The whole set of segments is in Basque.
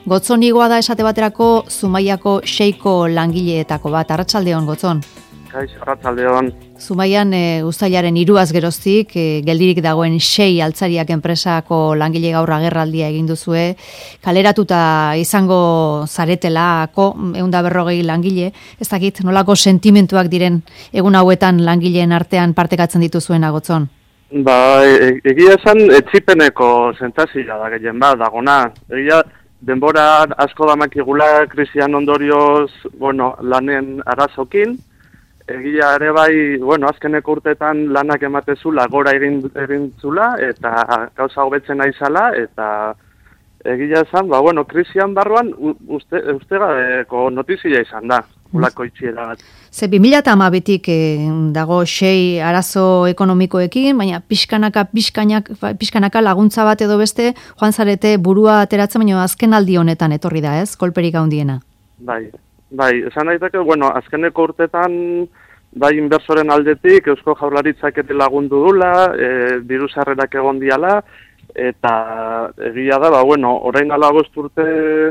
Gotzon igoa da esate baterako Zumaiako 6ko langileetako bat. Arratsaldeon, Gotzon. Arratsaldeon. Zumaian uztailaren 3 geroztik geldirik dagoen 6 altzariak enpresako langile gaur agerraldia egin duzue. Kaleratuta izango zaretelako 140 langile. Ez dakit nolako sentimentuak diren egun hauetan langileen artean partekatzen dituzuen, Gotzon. Egia esan etzipeneko sentsazioa da gehien bat dagona. Egia denbora asko damakigula krisian ondorioz, lanen arazokin. Egia ere bai, azkeneko urteetan lanak ematezula gora egin zula, eta gauza hobetzen aizala, eta egia esan, krisian barruan ustegabeko notizia izan da, ulako itxiera bat. Ze 2012tik dago 6 arazo ekonomikoekin, baina pixkanaka laguntza bat edo beste, joan zarete burua ateratzen, baina azken aldi honetan etorri da, ez? Kolperik handiena. Bai, esan daiteke, azkeneko urtetan, bai inbersoren aldetik, Eusko Jaurlaritzak ere lagundu dula, diru sarrerak egon diala, eta egia da, orain ala 5 urte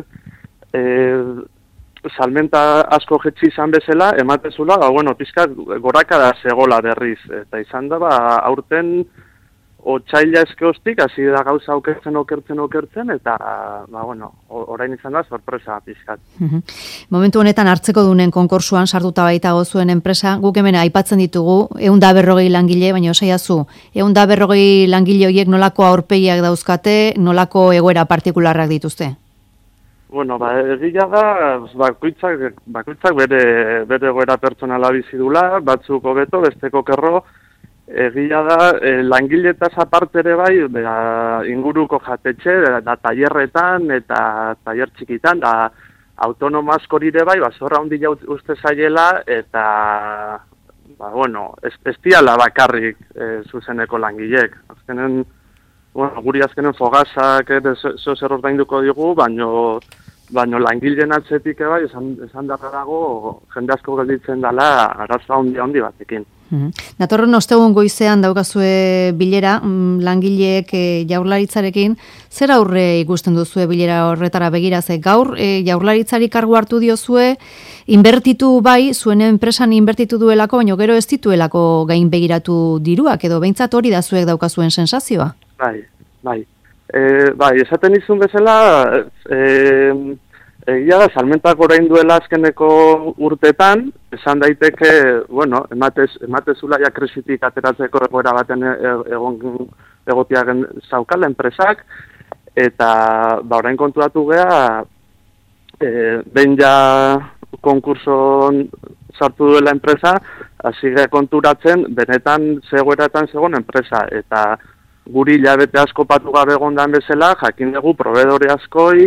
salmenta asko jetzi izan bezala, ematezula, pizkat gorakada zegola berriz, eta izan da, aurten otsaila eskeoztik, hasi da gauza okertzen, eta, orain izan da, sorpresa pizkat. Momentu honetan hartzeko dunen konkursuan sartuta baita gozuen enpresa, guk hemen aipatzen ditugu, 140 langile, baina osaiazu, 140 langile horiek nolako aurpegiak dauzkate, nolako egoera partikularrak dituzte? Egia da, bakoitzak bere egoera pertsonala bizi dula, batzuk hobeto, besteko kerro. Egia da, langiletaz aparte ere bai, inguruko jatetxe, da tailerretan eta tailer txikitan, da autonomo askorire bai, zorra handia uste zaiela, eta, ez diala bakarrik zuzeneko langilek. Azkenen, guri azkenen fogazak zer ordainduko digu, baino langileen atzetik bai, esan dago, jende asko gelditzen dela arazo handi batekin. Datorren ostegun goizean daukazue bilera, langileek Jaurlaritzarekin, zer aurre ikusten duzue bilera horretara begira, ze gaur Jaurlaritzari kargu hartu diozue, inbertitu bai, zuen enpresan inbertitu duelako, baina gero ez dituelako gain begiratu diruak, edo behintzat hori da zuek daukazuen sensazioa? Bai, esaten izun bezala, egia da, salmentak orain duela azkeneko urtetan, esan daiteke, ematezula ja krisitik ateratzeko egoera baten egotiagen zaukala enpresak, eta orain kontuatu gea, behin ja konkurson sartu duela enpresa, hasi gea konturatzen, benetan zegoeratan zegoen enpresa, eta guri hilabete asko patu gabe egondan bezala, jakin dugu proveedore askoi,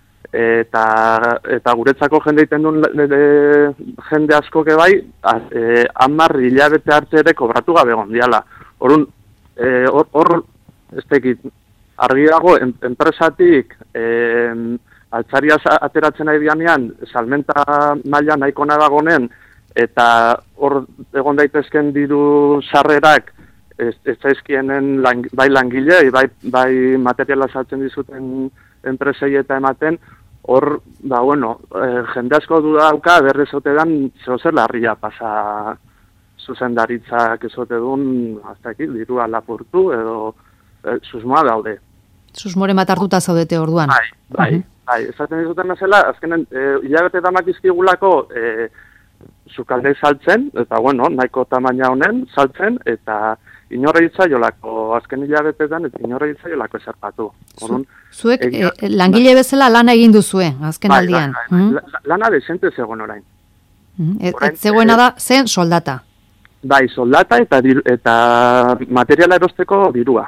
eta guretzako jende iten duen jende asko bai, 10 hilabete arte ere kobratu gabe egon diala. Hor, ez tekit, argi dago, enpresatik altzariaz ateratzen nahi dianean, salmenta maila nahiko nadagonen, eta hor egon daitezken diru sarrerak, ez zaizkienen bai langilei, bai materiala saltzen dizuten enpresei eta ematen, hor, jende asko du dauka, berrezote dan, zer larria pasa zuzendaritzak ezote duen, dirua lapurtu, edo susmoa daude. Susmoren bat hartuta zaudete orduan. Bai, esaten dizuten bezala, azkenen, hilabete damak izkigulako sukalde saltzen, eta nahiko tamaina honen saltzen, eta inorra itzaiolako, azken hilabetetan, eta inorra itzaiolako eserpatu. Zuek langile bezala lana egin duzue, azken aldian. Lana desente zegoen orain. Ez zegoena da, zen soldata. Bai, soldata eta materiala erosteko dirua.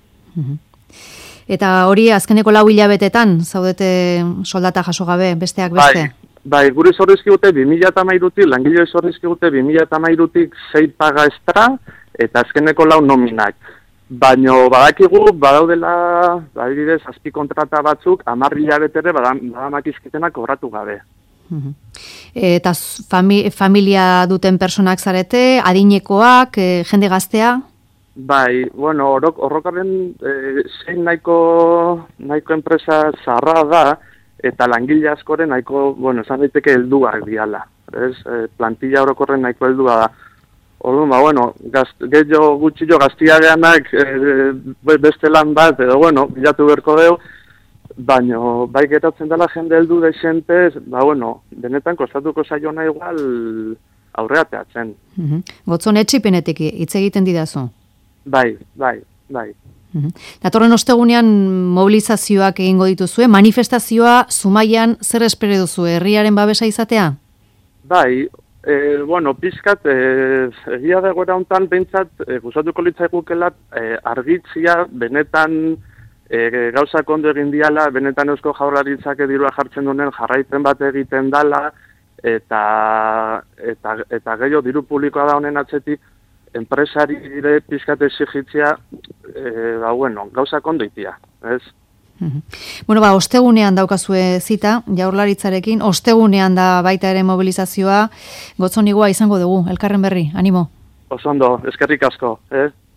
Eta hori azkeneko 4 hilabetetan, zaudete soldata jaso gabe, besteak beste? Bai, gure zorrizkigute 2013-tik, langile zorrizkigute 2013-tik 6 paga extra, eta azkeneko 4 nominak. Baino badakigu, badaudela, adibidez, azpikontrata batzuk, 10 hilabetere badamakizkitenak kobratu gabe. Eta familia duten personak zarete, adinekoak, jende gaztea? Bai, horrokaren zein nahiko enpresa zaharra da, eta langile askoren nahiko, bueno, esan daiteke helduak diala. Ez, plantilla orokorren nahiko heldua da. Orduan, bueno, gehiago gutxillo gaztiareanak beste lan bat, edo, bueno, bilatu berko deu, baina bai geratzen dela jende heldu deixentez, bueno, benetan kostatuko zaiona igual aurreateatzen. Gotzon etxipenetik hitz egiten didazu? Bai. Datorren ostegunean mobilizazioak egingo dituzue, manifestazioa Zumaian zer espere duzu, herriaren babesa izatea? Bai, bueno, pizkat, egia da gora hontan behintzat, gustatuko litzaigukela argitzia benetan gauzak ondo egin diala, benetan Eusko Jaurlaritzak dirua jartzen duen jarraitzen bat egiten dala, eta gehiago diru publikoa da honen atzetik, enpresari dire pizkat exigitzia, bueno, gauzak ondo itia, ez? Bueno, ostegunean daukazue zita, Jaurlaritzarekin, ostegunean da baita ere mobilizazioa, gotzonigua izango dugu, elkarren berri, animo. Oso ondo, eskerrik asko,